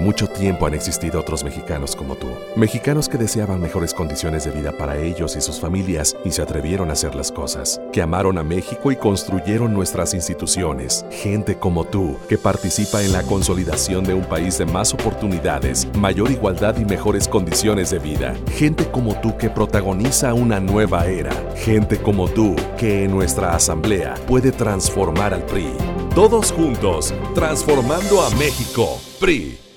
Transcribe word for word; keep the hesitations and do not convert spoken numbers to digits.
mucho tiempo han existido otros mexicanos como tú. Mexicanos que deseaban mejores condiciones de vida para ellos y sus familias y se atrevieron a hacer las cosas. Que amaron a México y construyeron nuestras instituciones. Gente como tú, que participa en la consolidación de un país de más oportunidades, mayor igualdad y mejores condiciones de vida. Gente como tú que protagoniza una nueva era. Gente como tú que en nuestra asamblea puede transformar al P R I. Todos juntos, transformando a México. P R I.